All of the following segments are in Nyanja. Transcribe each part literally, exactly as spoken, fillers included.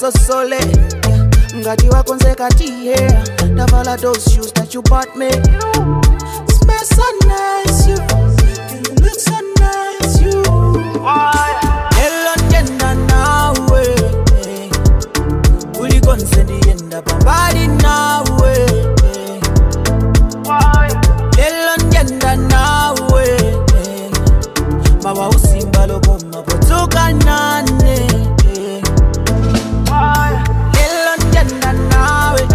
so solid. Ngati wako nzekati here. Davala those shoes that you bought me. Smell so nice, you. You look so nice, you. Hello, Jenda, now, eh. Uli gonsendi yenda pambali now, eh. Hello, Jenda, now, eh. Mawa usimba lobo mabotoka nane. Hello, Jenda, now, eh.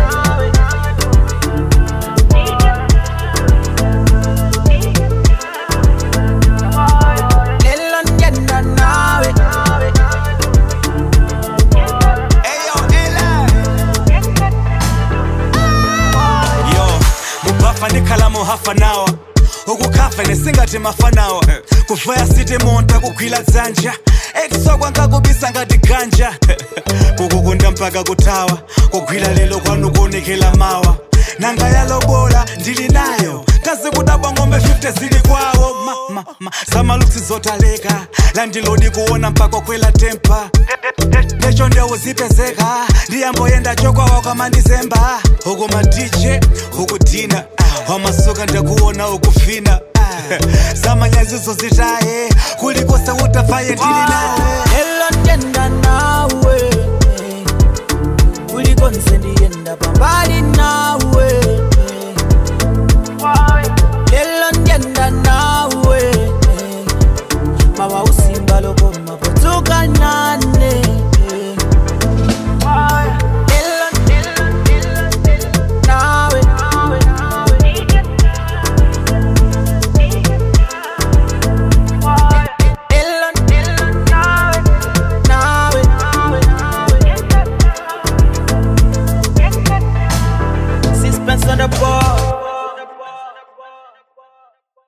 Kalamu hafa nawa ukukafe nesingati mafanawa kuvaya city monta kukwila dzanja eksokwa ngakubisa ngati ganja kukukunda mpaka kutawa kugwila lelo kwanu kuonekela mawa nanga yalobola ndili nayo kazi kudabwa ngombe fifty zili kwawo ma, ma, ma. Samaluksi zotaleka landilodi kuona mpaka kwela tempa necho ndewo zipezeka ndiyambo yenda chokwa wakama ndizemba huku madije huku dina wamasuka ndakuona ukufina Sama nyazizo zitaye kulikosa utafaye ndili nawe